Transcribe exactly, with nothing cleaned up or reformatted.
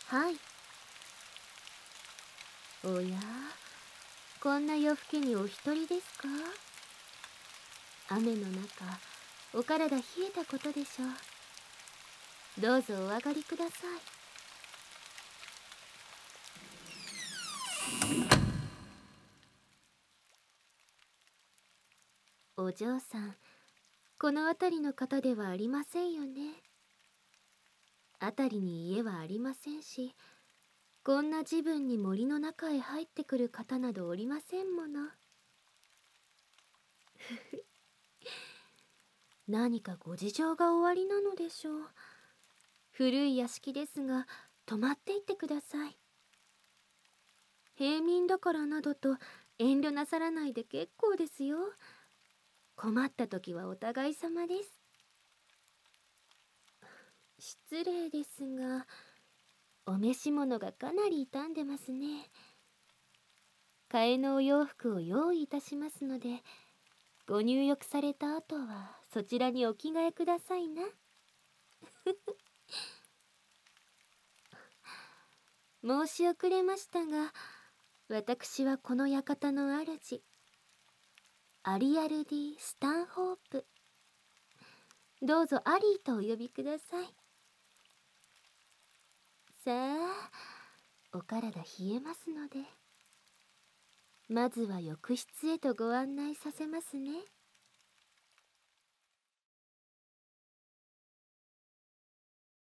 はい。おや、こんな夜更けにお一人ですか？雨の中、お体冷えたことでしょう。どうぞお上がりください。お嬢さん、この辺りの方ではありませんよね。辺りに家はありませんし、こんな時分に森の中へ入ってくる方などおりませんもの。何かご事情がおありなのでしょう。古い屋敷ですが、泊まっていってください。平民だからなどと遠慮なさらないで結構ですよ。困った時はお互い様です。失礼ですが、お召し物がかなり傷んでますね。替えのお洋服を用意いたしますので、ご入浴された後はそちらにお着替えくださいな。申し遅れましたが、私はこの館の主、アリアルディ・スタンホープ。どうぞアリーとお呼びください。さあ、お体冷えますので、まずは浴室へとご案内させますね。